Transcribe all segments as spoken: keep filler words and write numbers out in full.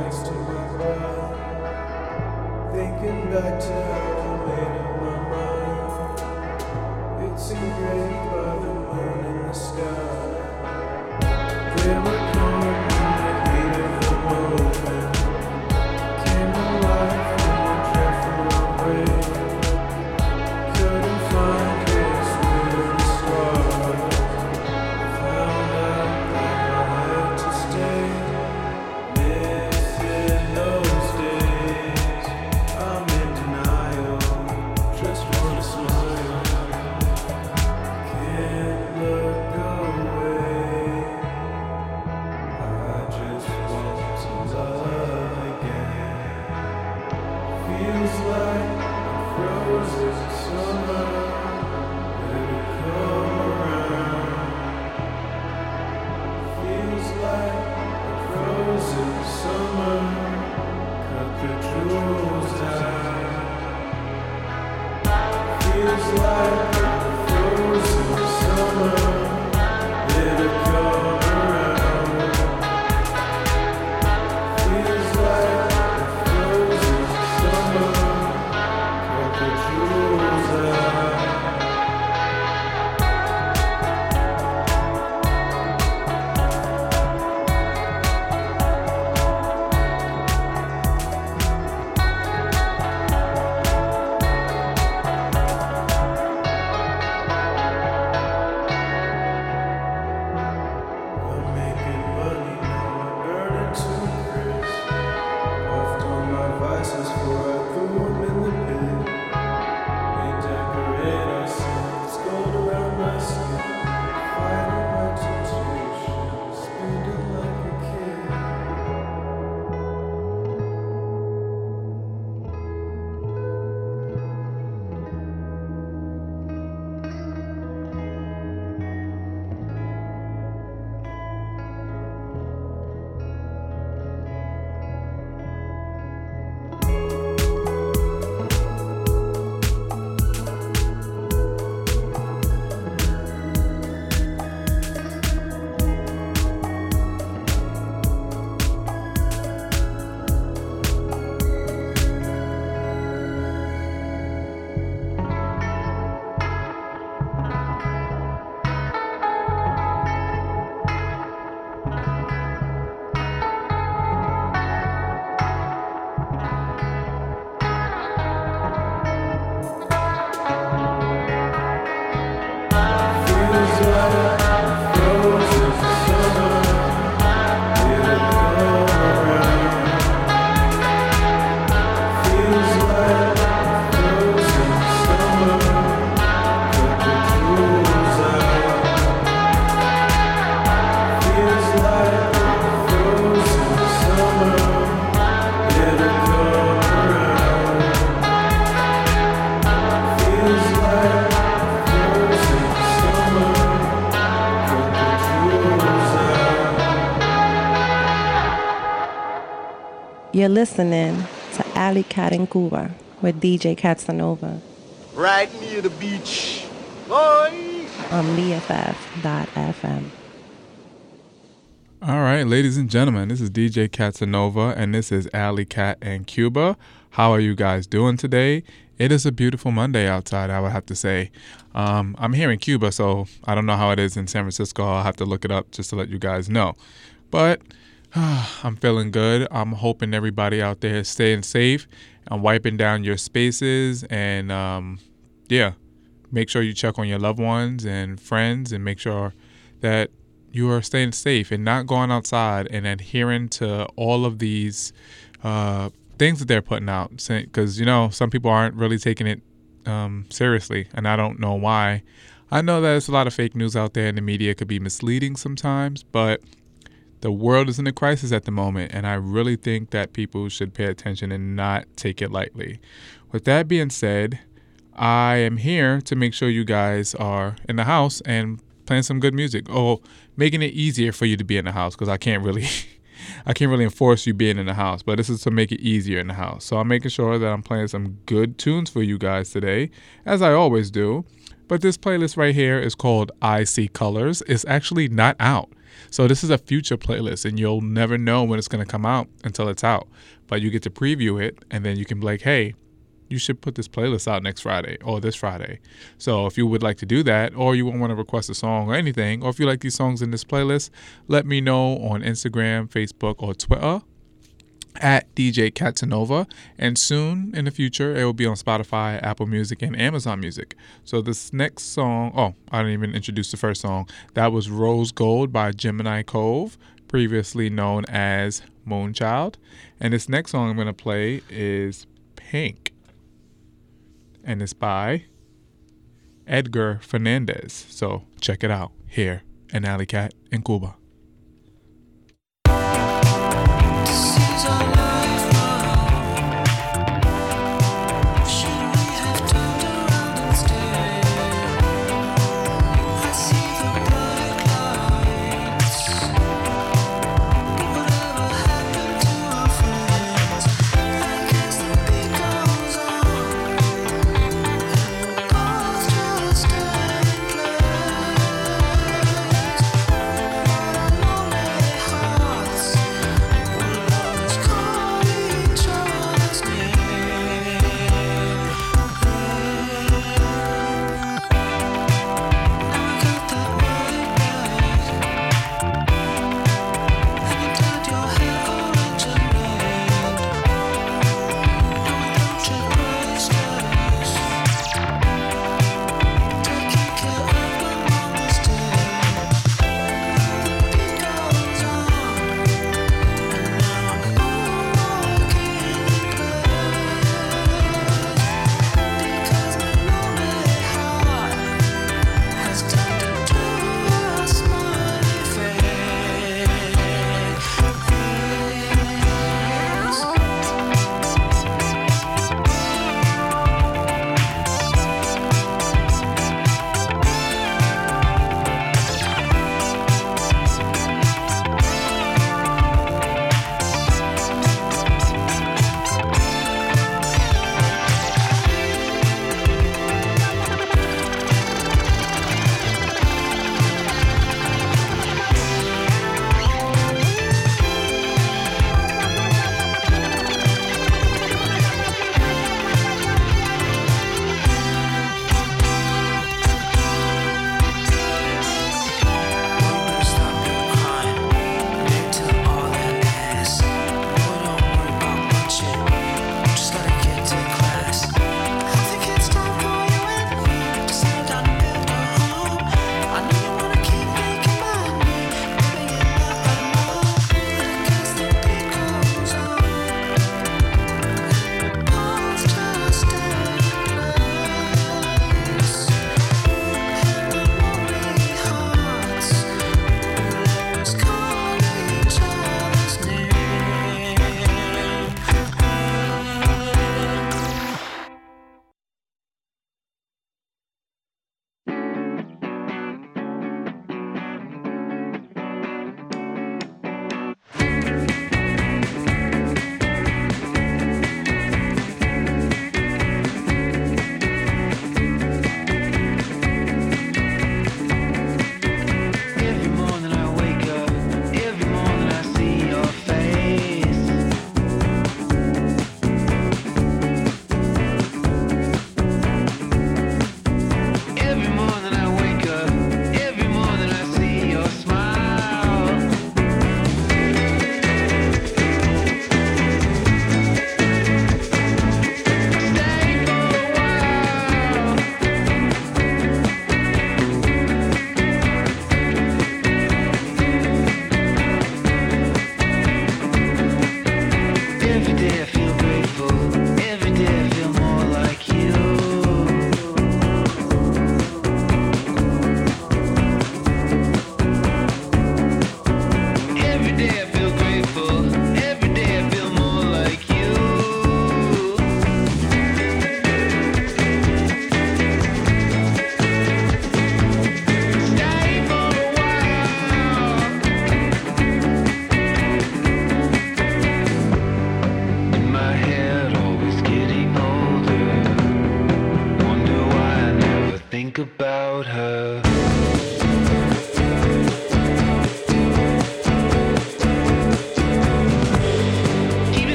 next to my bed, thinking back to how I made up my mind. It's engraved by the moon in the sky. They were caught in the heat of the moment, came alive from a dreadful rain. Couldn't find his way in the stars. Found out that I had to stay. Missing those days. I'm in denial. Just wanna smile. Can't look away. I just want to love again. Feels like a frozen summer. Let it come around. Feels like a frozen summer. Cut the jewels out. Feels like a frozen summer. Let it come around. Feels like a frozen summer. Cut the jewels out. I'm making money now, I'm burning to crisp. Puffed on my vices before I threw 'em in the pit. We decorate ourselves, gold around my skin. Fighting my temptation, spending like a kid. Feels like a frozen summer. Let it come around. Feels like a frozen summer. Cut the jewels out. Feels like a frozen summer. Let it come around. Feels like a frozen summer. Cut the jewels out. You're listening to Alley Cat in Cuba with D J Casanova Right near the beach. Boy! on B F F dot F M. All right, ladies and gentlemen, this is D J Casanova, and this is Alley Cat and Cuba. How are you guys doing today? It is a beautiful Monday outside, I would have to say. Um, I'm here in Cuba, so I don't know how it is in San Francisco. I'll have to look it up just to let you guys know. But I'm feeling good. I'm hoping everybody out there is staying safe and wiping down your spaces. And, um, yeah, make sure you check on your loved ones and friends and make sure that you are staying safe and not going outside and adhering to all of these uh, things that they're putting out. Because, you know, some people aren't really taking it um, seriously, and I don't know why. I know that there's a lot of fake news out there and the media could be misleading sometimes, but the world is in a crisis at the moment, and I really think that people should pay attention and not take it lightly. With that being said, I am here to make sure you guys are in the house and playing some good music. Oh, making it easier for you to be in the house, because I can't really I can't really enforce you being in the house, but this is to make it easier in the house. So I'm making sure that I'm playing some good tunes for you guys today, as I always do. But this playlist right here is called I See Colors. It's actually not out. So this is a future playlist, and you'll never know when it's going to come out until it's out. But you get to preview it, and then you can be like, hey, you should put this playlist out next Friday or this Friday. So if you would like to do that, or you want to request a song or anything, or if you like these songs in this playlist, let me know on Instagram, Facebook, or Twitter at D J Catanova. And soon in the future, it will be on Spotify, Apple Music, and Amazon Music. So this next song, oh, I didn't even introduce the first song. That was Rose Gold by Gemini Cove, previously known as Moonchild. And this next song I'm going to play is Pink. And it's by Edgar Fernandez. So check it out here in Alley Cat in Cuba. Just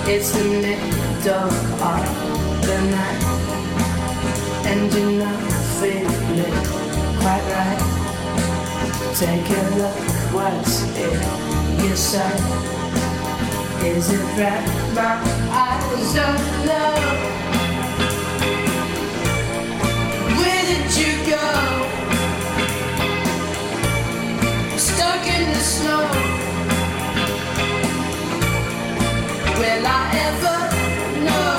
It's the middle of the night, and you're not feeling quite right. Take a look, what's in your sight? Is it right? My eyes don't know. Where did you go? Stuck in the snow. Will I ever know?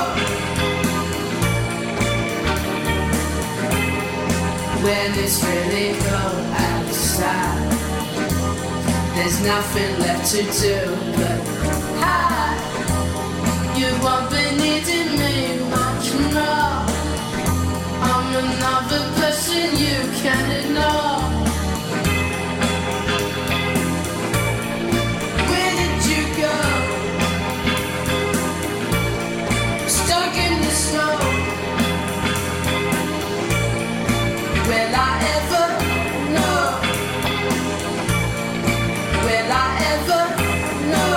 When it's really cold outside, there's nothing left to do but hide. You won't be needing me much more. I'm another person you can't ignore. Where did you go? Stuck in the snow. Will I ever know? Will I ever know?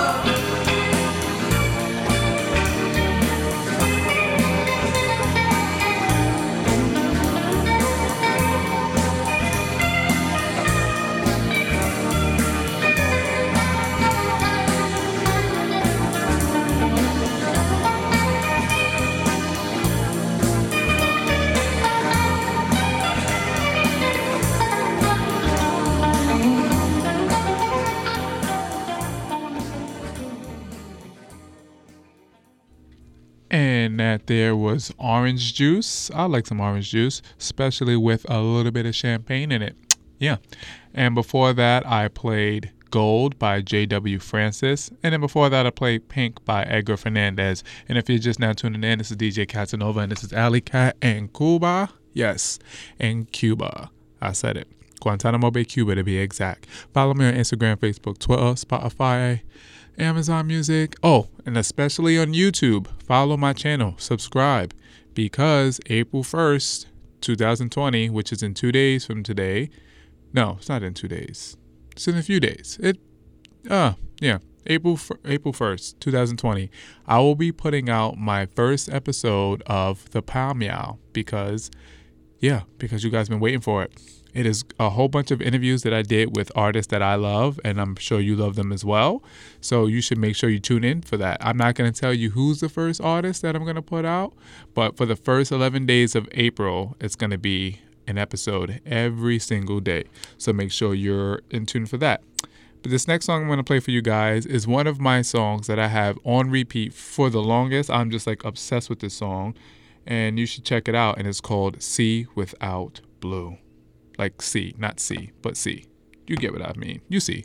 And that there was orange juice. I like some orange juice, especially with a little bit of champagne in it. Yeah. And before that, I played Gold by J W Francis. And then before that, I played Pink by Edgar Fernandez. And if you're just now tuning in, this is D J Casanova, and this is Alley Cat and Cuba. Yes, and Cuba. I said it. Guantanamo Bay, Cuba, to be exact. Follow me on Instagram, Facebook, Twitter, Spotify, Amazon Music. Oh, and especially on YouTube. Follow my channel. Subscribe. Because April first, twenty twenty, which is in two days from today. No, it's not in two days. It's in a few days. It, uh, yeah. April April first, twenty twenty. I will be putting out my first episode of The Pow Meow. Because, yeah, because you guys been waiting for it. It is a whole bunch of interviews that I did with artists that I love, and I'm sure you love them as well. So you should make sure you tune in for that. I'm not going to tell you who's the first artist that I'm going to put out, but for the first eleven days of April, it's going to be an episode every single day. So make sure you're in tune for that. But this next song I'm going to play for you guys is one of my songs that I have on repeat for the longest. I'm just like obsessed with this song, and you should check it out. And it's called Sea Without Blue. Like C, not C, but C. You get what I mean. You see.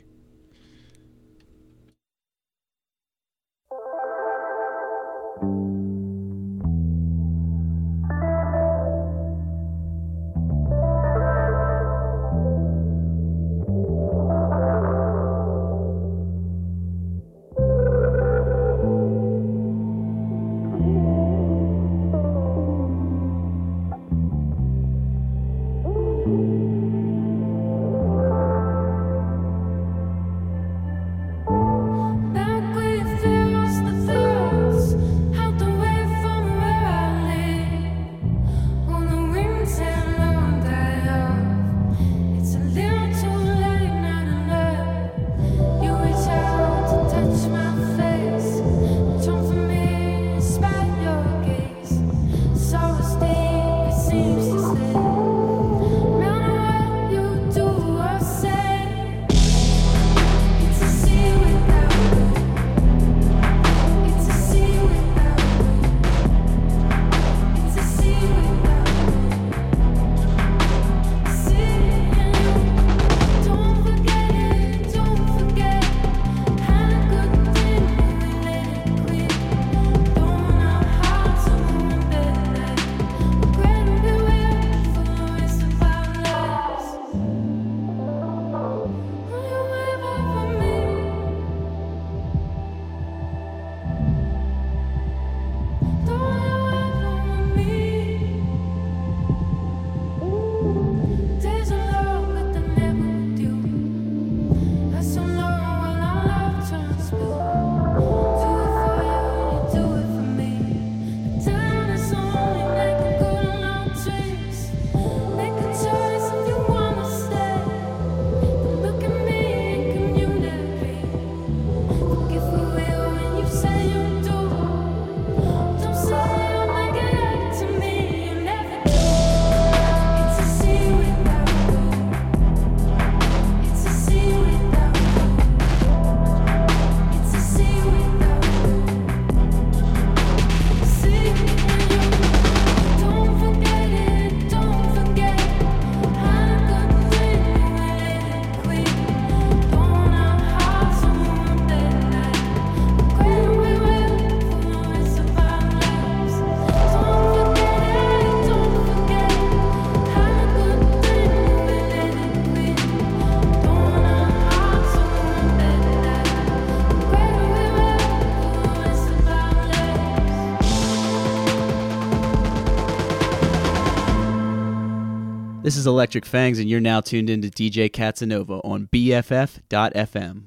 Regret will be This is Electric Fangs, and you're now tuned into D J Katsanova on B F F dot F M.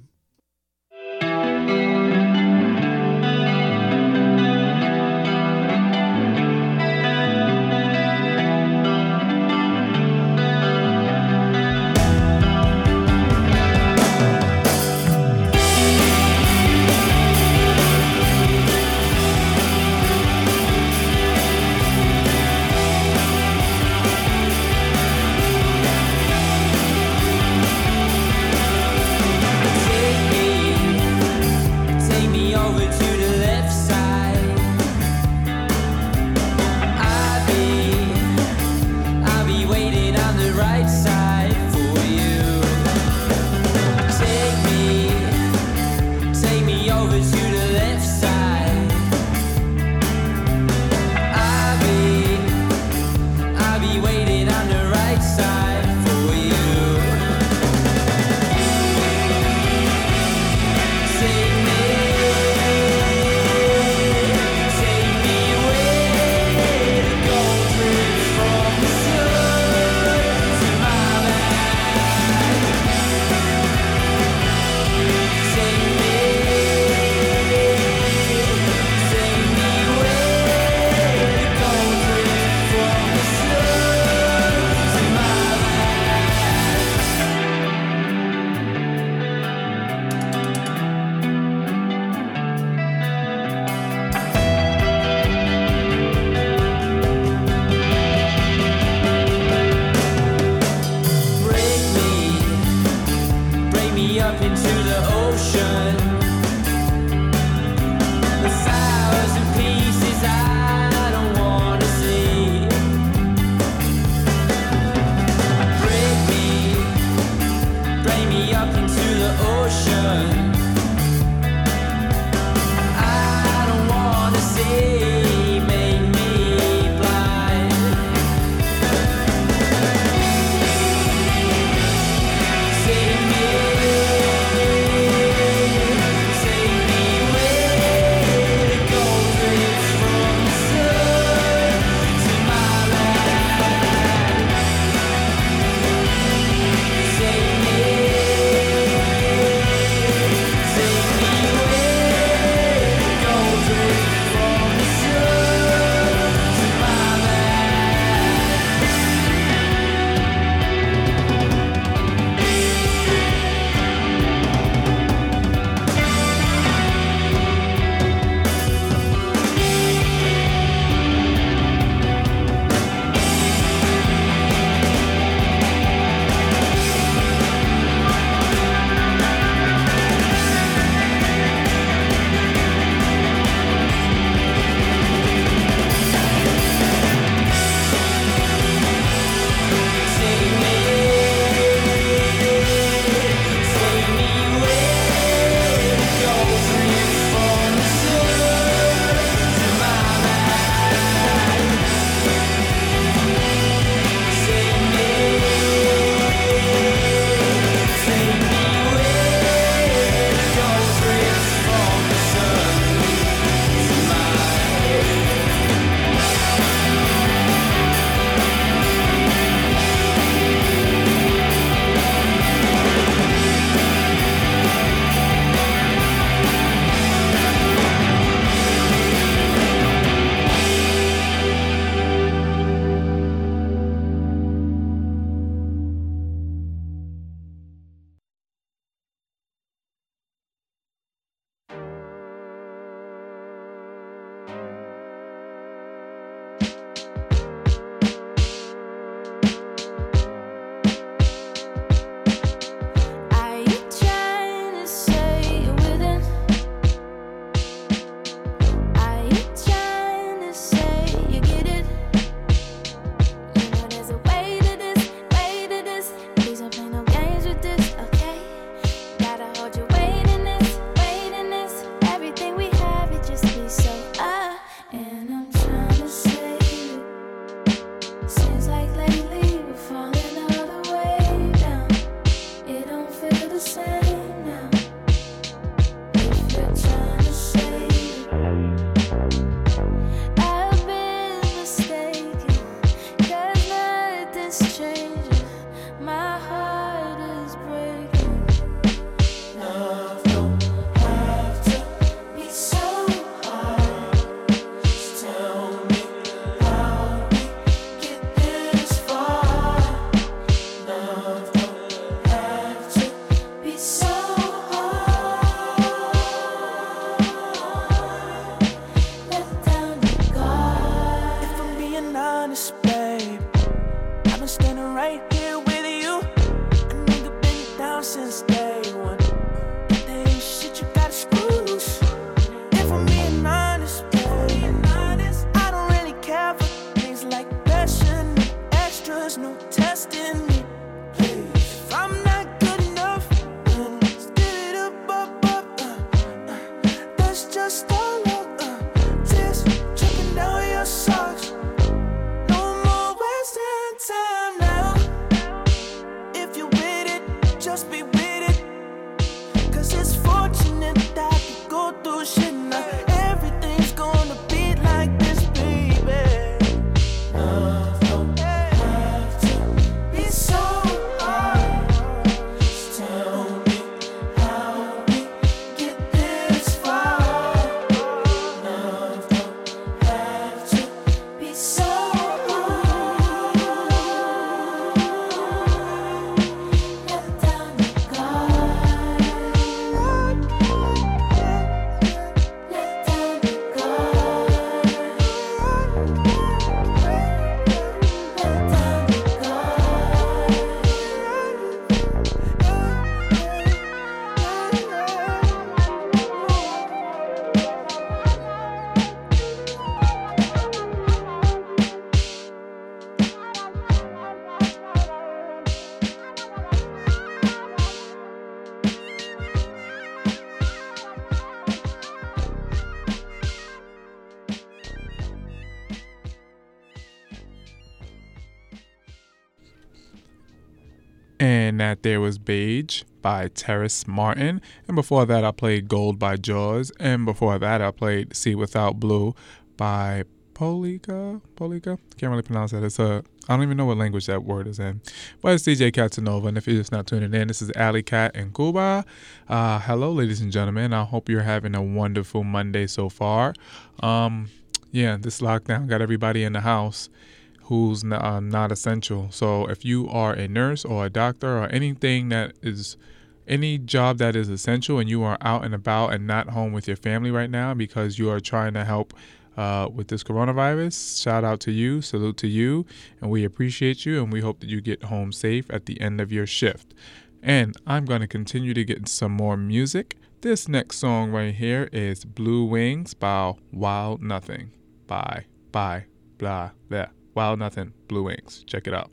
Save me. And that there was Beige by Terrace Martin. And before that, I played Gold by Jaws. And before that, I played Sea Without Blue by Polika. Polika? Can't really pronounce that. It's a, I don't even know what language that word is in. But it's D J Casanova. And if you're just not tuning in, this is Alley Cat and Cuba. Uh, hello, ladies and gentlemen. I hope you're having a wonderful Monday so far. Um, yeah, this lockdown got everybody in the house who's n- uh, not essential. So if you are a nurse or a doctor or anything that is, any job that is essential and you are out and about and not home with your family right now because you are trying to help uh, with this coronavirus, shout out to you, salute to you, and we appreciate you and we hope that you get home safe at the end of your shift. And I'm going to continue to get some more music. This next song right here is Blue Wings by Wild Nothing. Bye, bye, blah, blah. Wild Nothing, Blue Wings. Check it out.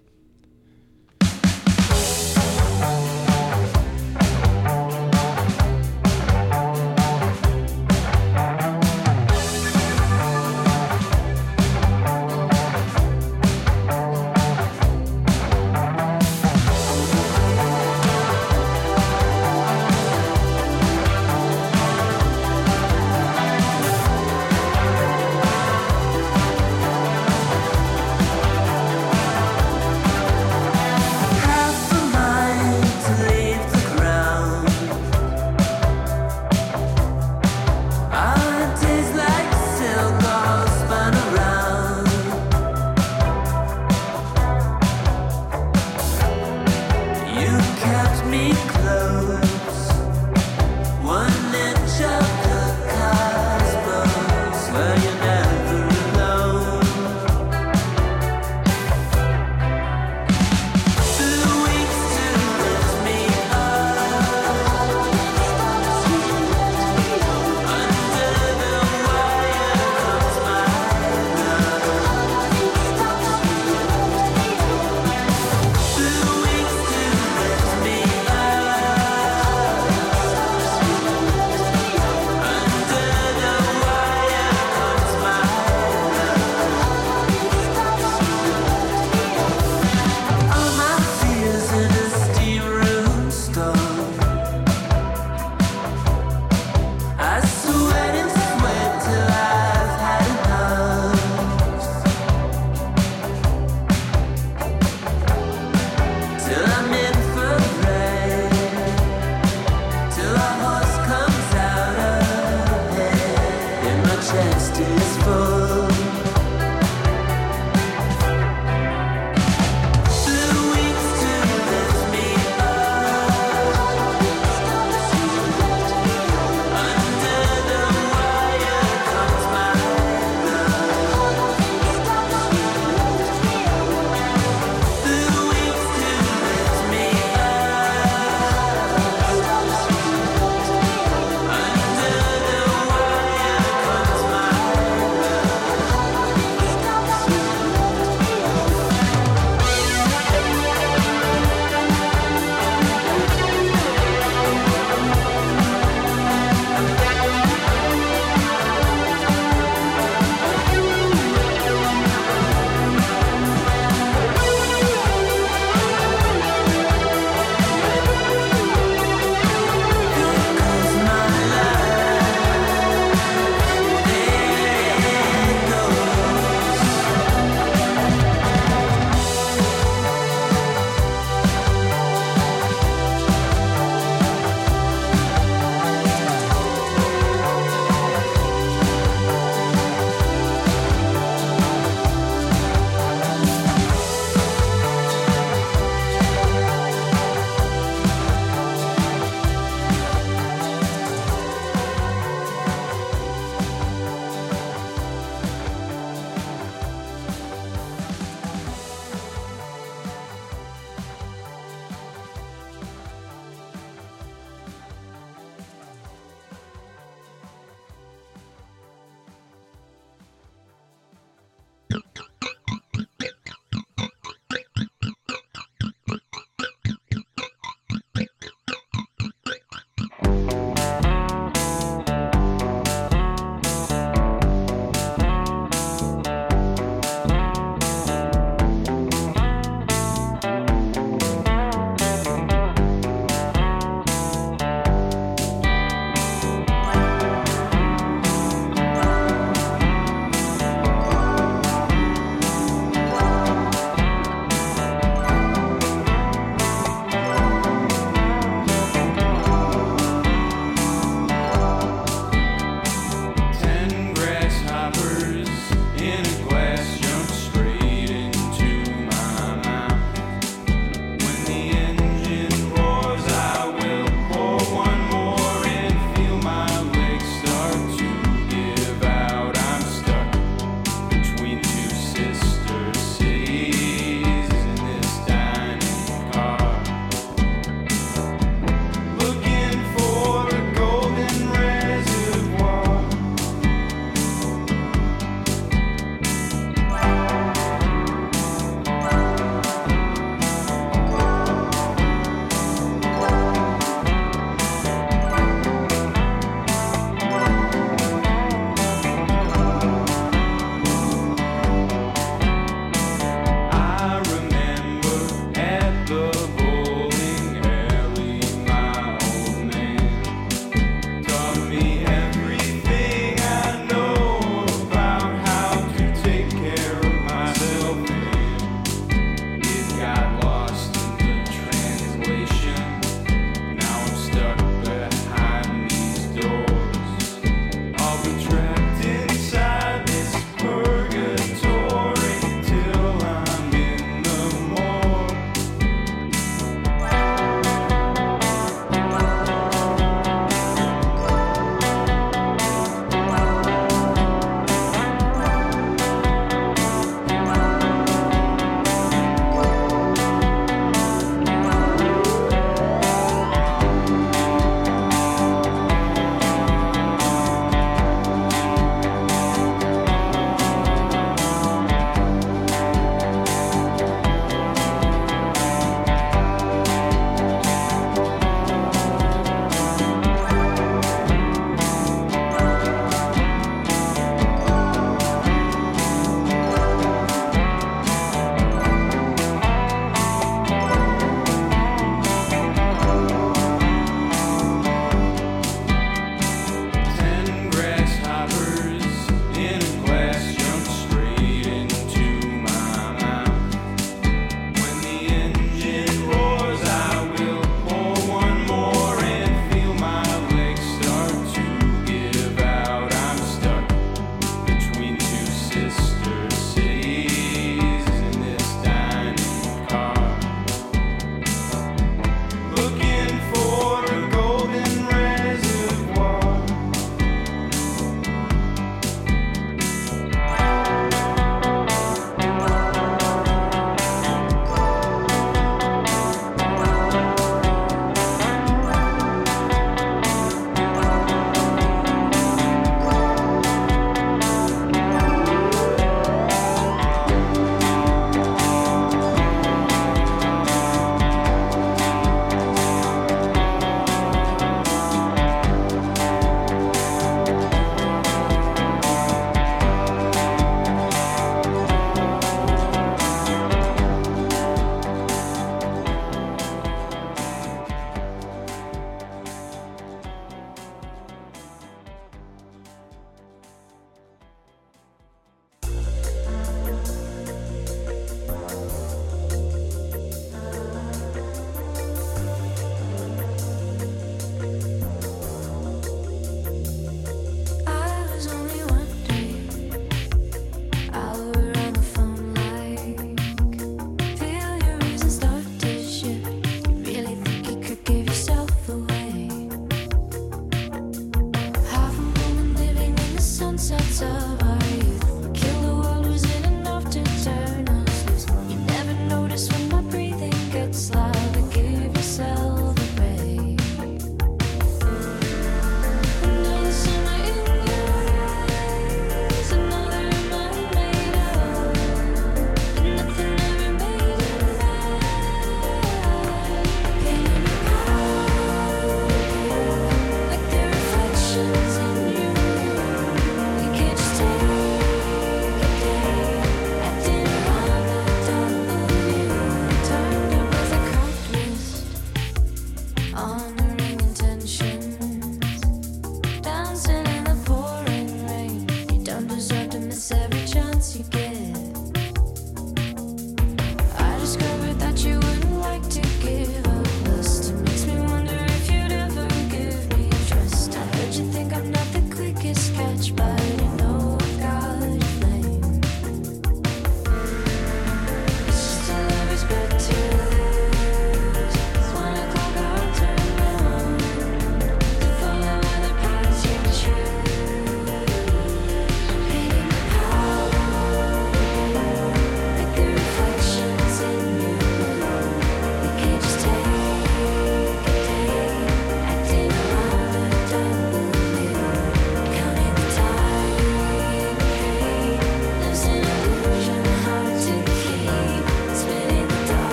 Half the mind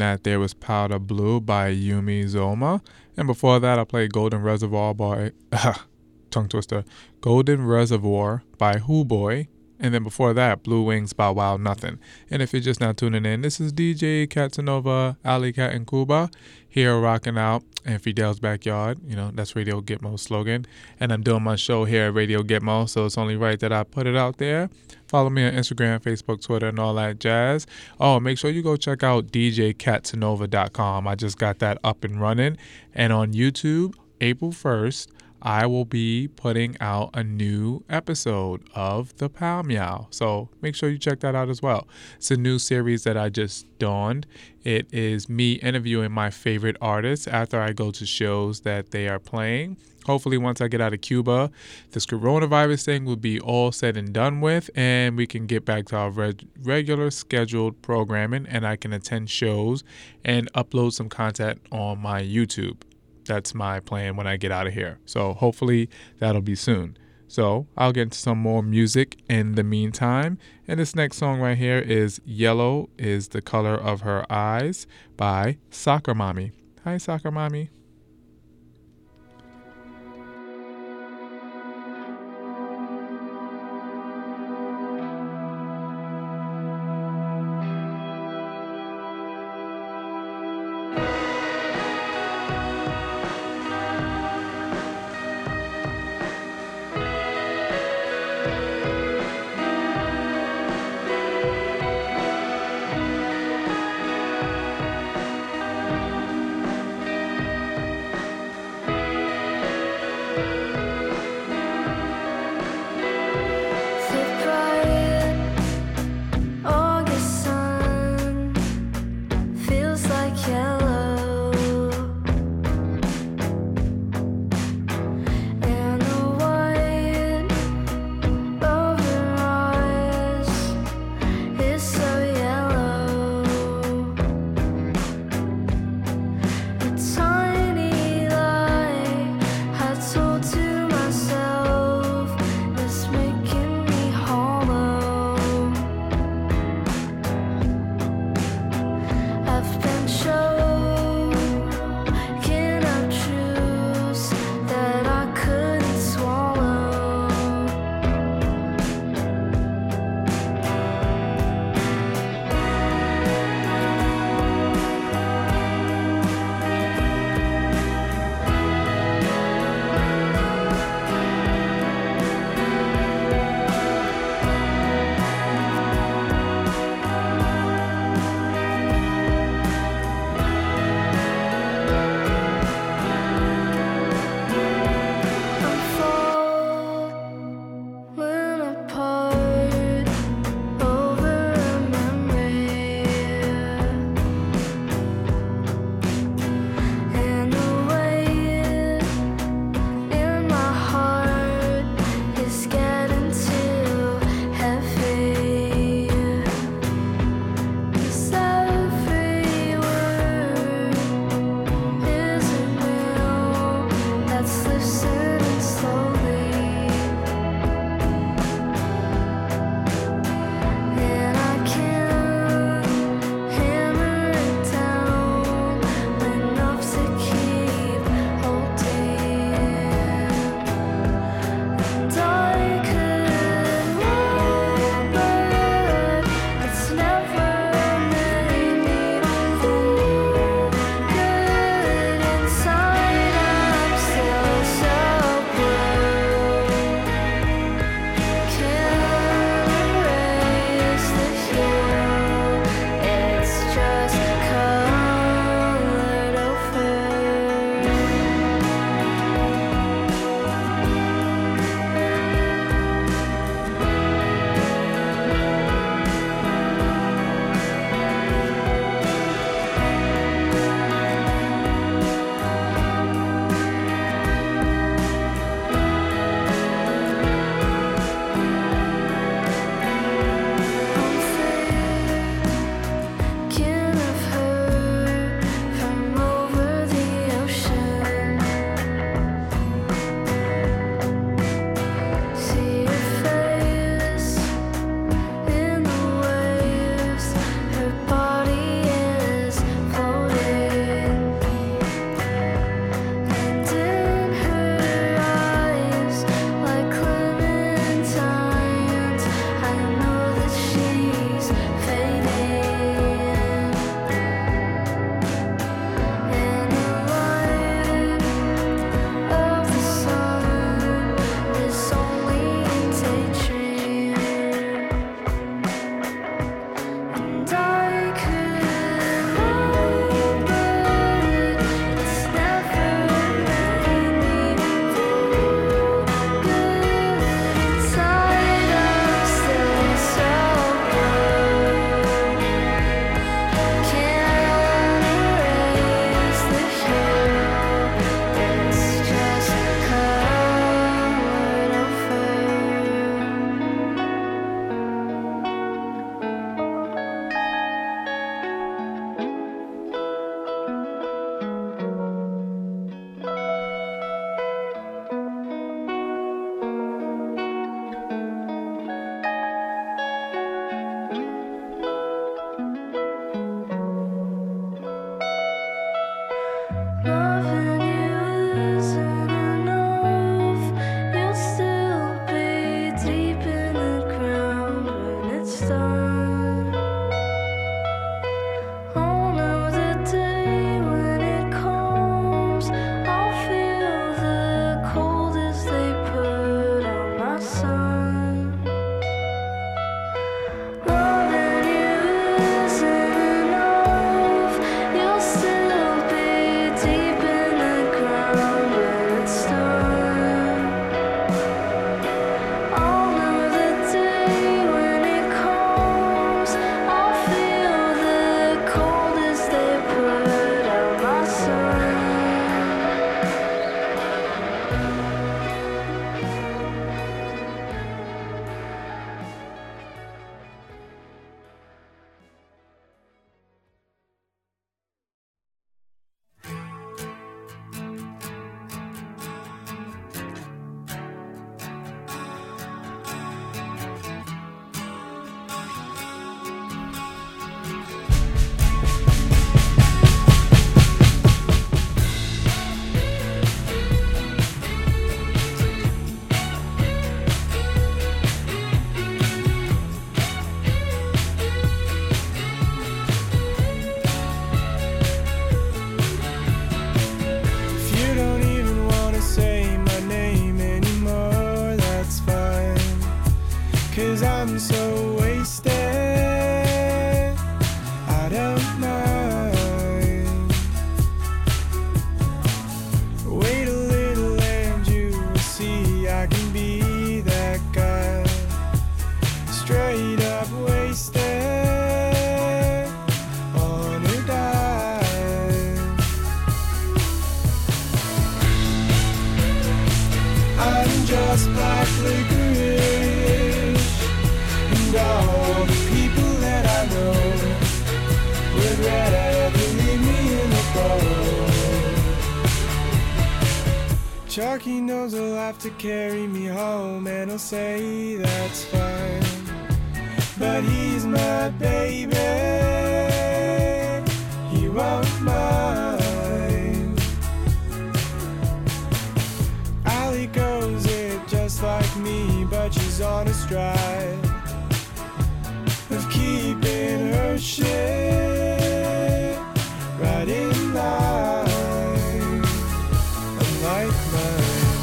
that there was Powder Blue by Yumi Zoma. And before that, I played Golden Reservoir by, tongue twister, Golden Reservoir by Who Boy. And then before that, Blue Wings by Wild Nothing. And if you're just now tuning in, this is D J Casanova, Alley Cat and Cuba, here rocking out in Fidel's backyard. You know, that's Radio Gitmo's slogan. And I'm doing my show here at Radio Gitmo, so it's only right that I put it out there. Follow me on Instagram, Facebook, Twitter, and all that jazz. Oh, make sure you go check out D J Casanova dot com. I just got that up and running. And on YouTube, April first, I will be putting out a new episode of the Pow Meow. So make sure you check that out as well. It's a new series that I just dawned. It is me interviewing my favorite artists after I go to shows that they are playing. Hopefully once I get out of Cuba, this coronavirus thing will be all said and done with, and we can get back to our reg- regular scheduled programming, and I can attend shows and upload some content on my YouTube. That's my plan when I get out of here. So hopefully that'll be soon. So I'll get into some more music in the meantime. And this next song right here is Yellow is the Color of Her Eyes by Soccer Mommy. Hi, Soccer Mommy. Loving you isn't enough. You'll still be deep in the ground when it's done. I'll know the day when it comes. I'll feel the cold as they put out my sun. Loving you isn't enough. You'll still be deep in the ground when it's done. I'll know the day when it comes. I'll feel the cold as they put out my sun. If you don't even wanna say my name anymore, that's fine. Cause I'm so wasted, I don't mind. Wait a little and you will see I can be that guy. Straight up wasted on a dime. I'm just black licorice, and all the people that I know would rather leave me in the cold. Chucky knows he'll have to carry me home, and he'll say that's fine. But he's my baby, he won't mind. Allie goes it just like me, but she's on a stride of keeping her shit right in line, unlike mine.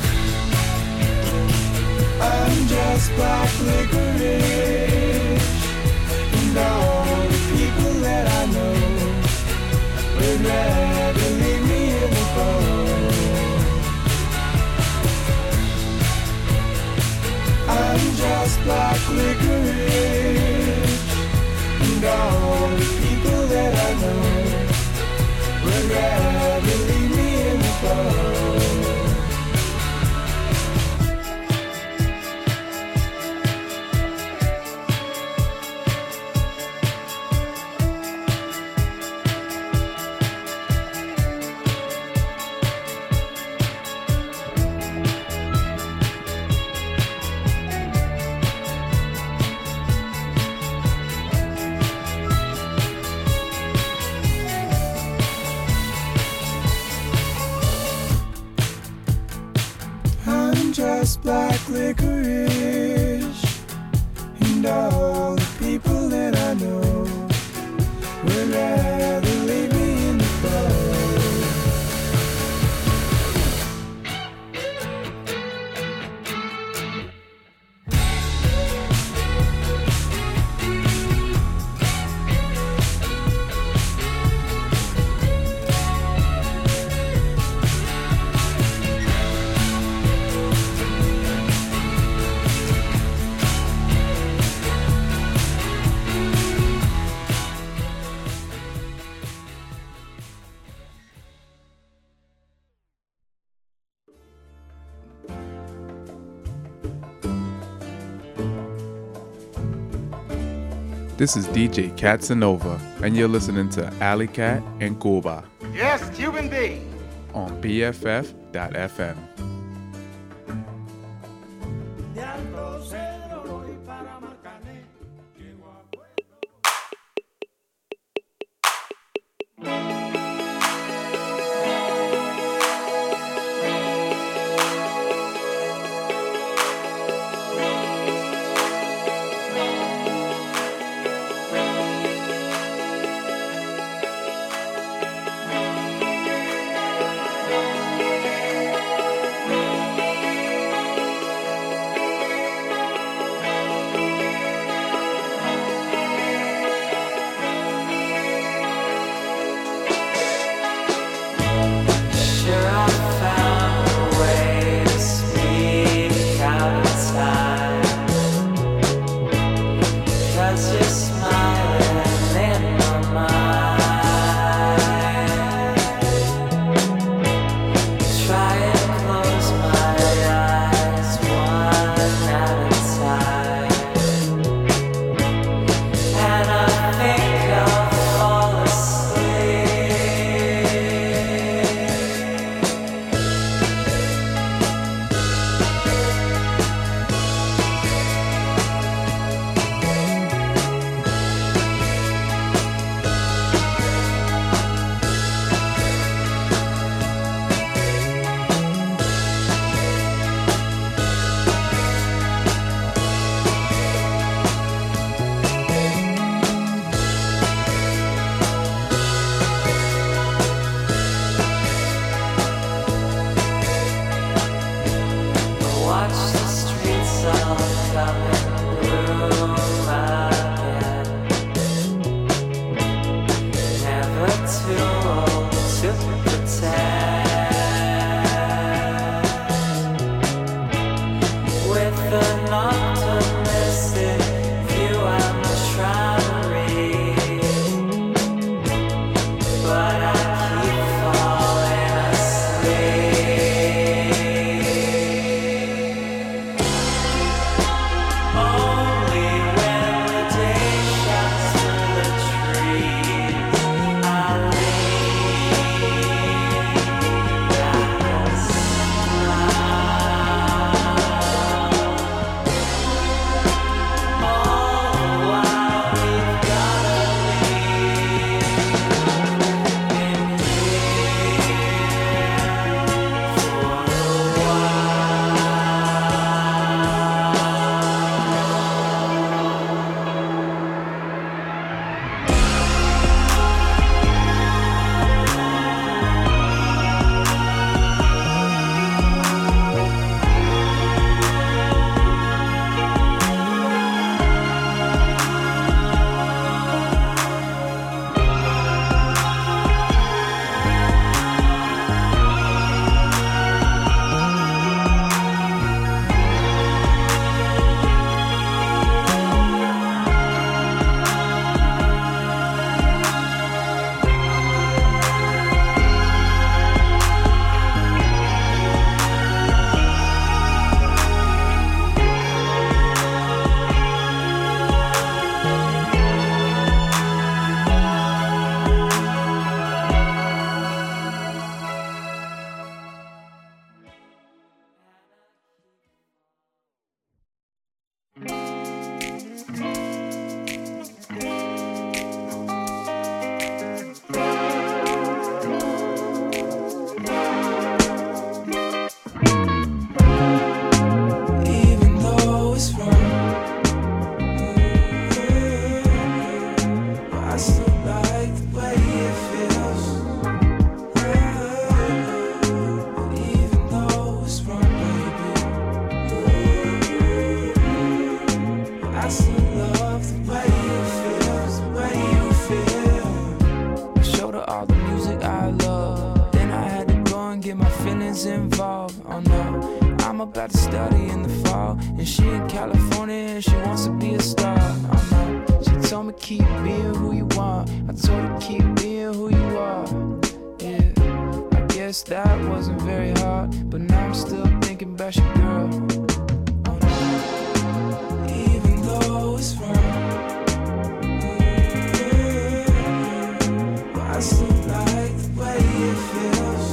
I'm just black licorice, and all the people that I know would rather leave me in the cold. I'm just black licorice, and all the people that I know would rather leave me in the cold. I'm just black licorice, and all the people that I know would rather leave me in the cold. This is D J Katsanova, and you're listening to Alley Cat and Cuba Yes, Cuban B. on B F F dot F M. Thank about to study in the fall, and she in California and she wants to be a star. I know. She told me keep being who you want. I told her keep being who you are. Yeah, I guess that wasn't very hard, but now I'm still thinking about your girl. Oh, no. Even though it's wrong, but I still like the way it feels.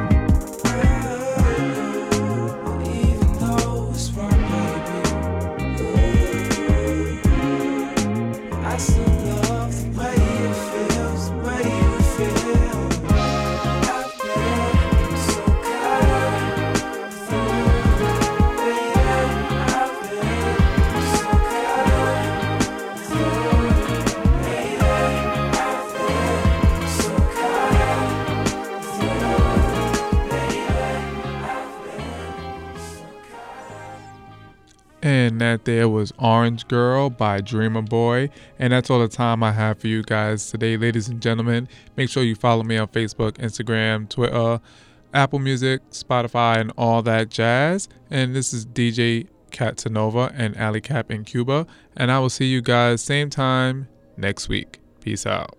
And that there was Orange Girl by Dreamer Boy. And that's all the time I have for you guys today, ladies and gentlemen. Make sure you follow me on Facebook, Instagram, Twitter, Apple Music, Spotify, and all that jazz. And this is D J Casanova and Alley Cap in Cuba. And I will see you guys same time next week. Peace out.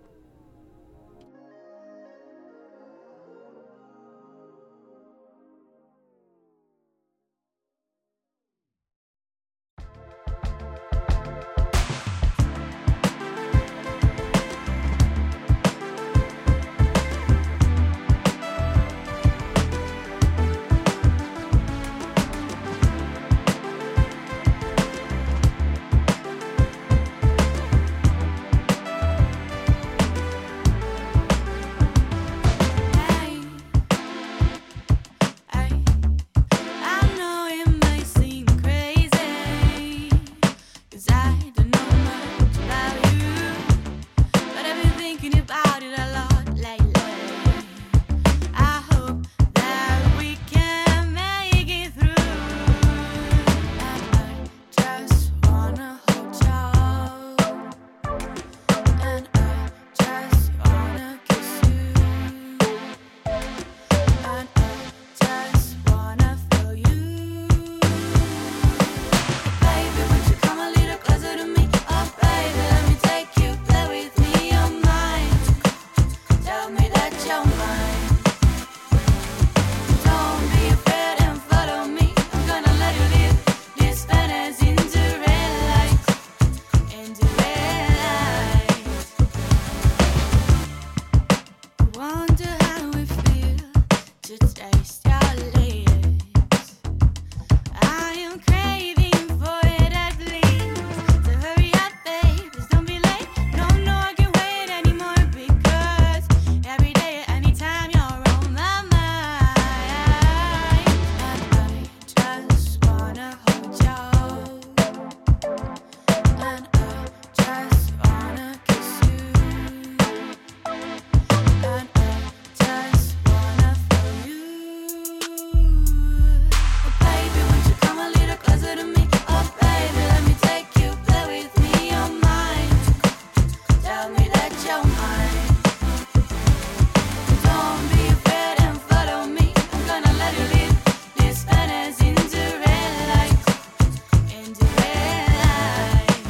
taste your lips. I am craving for it at least. So hurry up, babe, please don't be late. No, no, I can't wait anymore because every day, anytime you're on my mind, and I just wanna hold you, and I just wanna kiss you, and I just wanna feel you. Oh baby, won't you come a little closer to me? Oh baby, let me take you, play with me, you're mine. Tell me that you're mine. Don't be afraid and follow me. I'm gonna let you live this fantasy into real life, into real life.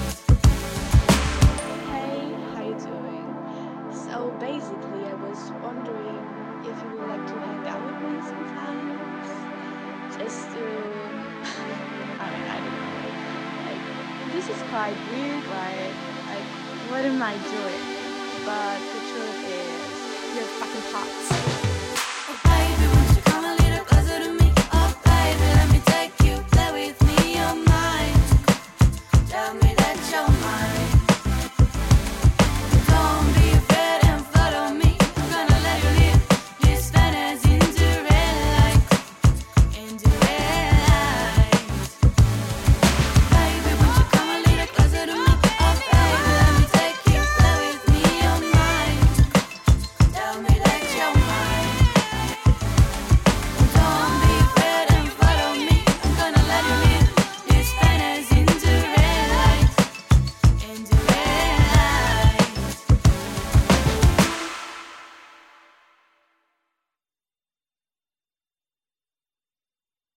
Hey, how you doing? So basically, I was wondering if you would like to hang out with me sometimes. Just to, I mean, I don't know. Like, this is quite weird, right? Like, what am I doing? But the truth is, you're fucking hot.